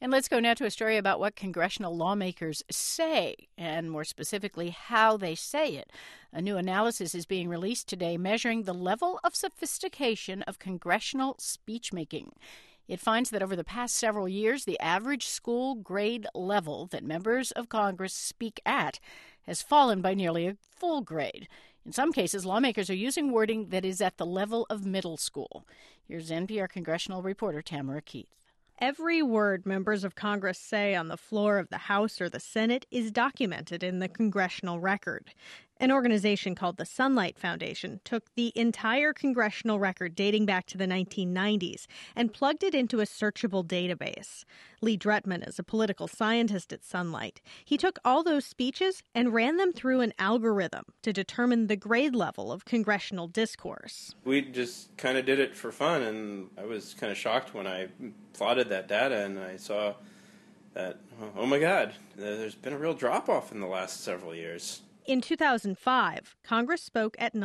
And let's go now to a story about what congressional lawmakers say, and more specifically, how they say it. A new analysis is being released today measuring the level of sophistication of congressional speechmaking. It finds that over the past several years, the average school grade level that members of Congress speak at has fallen by nearly a full grade. In some cases, lawmakers are using wording that is at the level of middle school. Here's NPR congressional reporter Tamara Keith. Every word members of Congress say on the floor of the House or the Senate is documented in the congressional record. An organization called the Sunlight Foundation took the entire congressional record dating back to the 1990s and plugged it into a searchable database. Lee Drutman is a political scientist at Sunlight. He took all those speeches and ran them through an algorithm to determine the grade level of congressional discourse. We just kind of did it for fun, and I was kind of shocked when I plotted that data and I saw that, oh my God, there's been a real drop-off in the last several years. In 2005, Congress spoke at an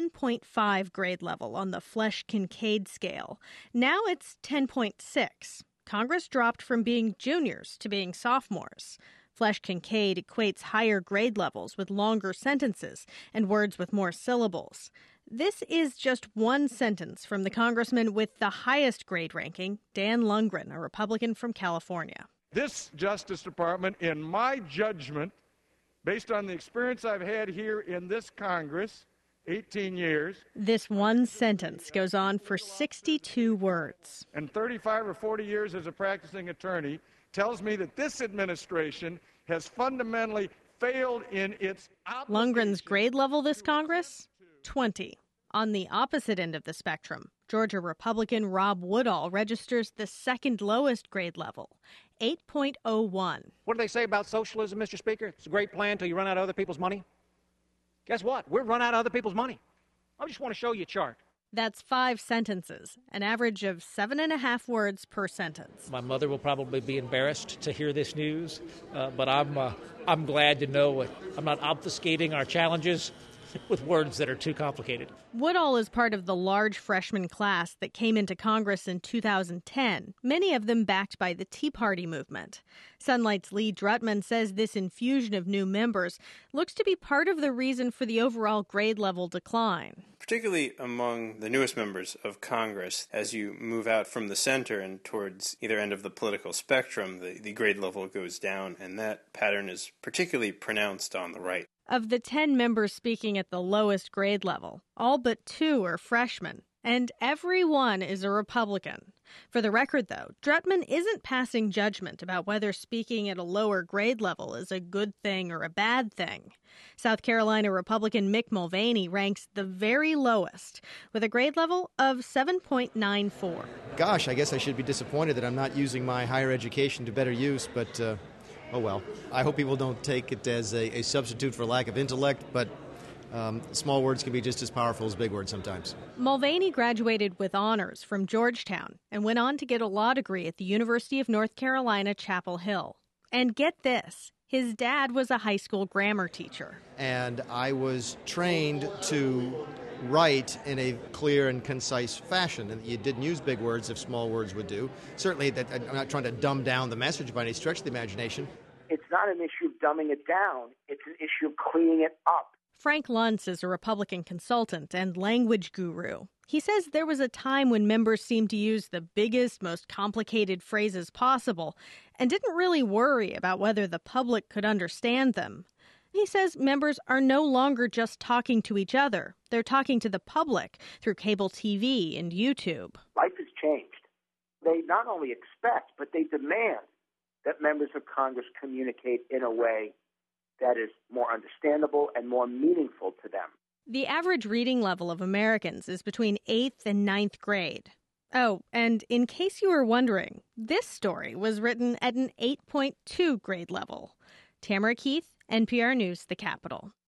11.5 grade level on the Flesch-Kincaid scale. Now it's 10.6. Congress dropped from being juniors to being sophomores. Flesch-Kincaid equates higher grade levels with longer sentences and words with more syllables. This is just one sentence from the congressman with the highest grade ranking, Dan Lungren, a Republican from California. This Justice Department, in my judgment, based on the experience I've had here in this Congress, 18 years. This one sentence goes on for 62 words. And 35 or 40 years as a practicing attorney tells me that this administration has fundamentally failed in its obligation. Lundgren's grade level this Congress? 20. On the opposite end of the spectrum, Georgia Republican Rob Woodall registers the second lowest grade level, 8.01. What do they say about socialism, Mr. Speaker? It's a great plan until you run out of other people's money. Guess what? We're run out of other people's money. I just want to show you a chart. That's 5 sentences, an average of 7.5 words per sentence. My mother will probably be embarrassed to hear this news, but I'm glad to know I'm not obfuscating our challenges with words that are too complicated. Woodall is part of the large freshman class that came into Congress in 2010, many of them backed by the Tea Party movement. Sunlight's Lee Drutman says this infusion of new members looks to be part of the reason for the overall grade level decline. Particularly among the newest members of Congress, as you move out from the center and towards either end of the political spectrum, the grade level goes down, and that pattern is particularly pronounced on the right. Of the 10 members speaking at the lowest grade level, all but 2 are freshmen, and every one is a Republican. For the record, though, Drutman isn't passing judgment about whether speaking at a lower grade level is a good thing or a bad thing. South Carolina Republican Mick Mulvaney ranks the very lowest, with a grade level of 7.94. Gosh, I guess I should be disappointed that I'm not using my higher education to better use, but oh well. I hope people don't take it as a substitute for lack of intellect, but small words can be just as powerful as big words sometimes. Mulvaney graduated with honors from Georgetown and went on to get a law degree at the University of North Carolina, Chapel Hill. And get this, his dad was a high school grammar teacher. And I was trained to write in a clear and concise fashion, and you didn't use big words if small words would do. Certainly, I'm not trying to dumb down the message by any stretch of the imagination. It's not an issue of dumbing it down. It's an issue of cleaning it up. Frank Luntz is a Republican consultant and language guru. He says there was a time when members seemed to use the biggest, most complicated phrases possible and didn't really worry about whether the public could understand them. He says members are no longer just talking to each other. They're talking to the public through cable TV and YouTube. Life has changed. They not only expect, but they demand that members of Congress communicate in a way that is more understandable and more meaningful to them. The average reading level of Americans is between 8th and 9th grade. Oh, and in case you were wondering, this story was written at an 8.2 grade level. Tamara Keith, NPR News, The Capitol.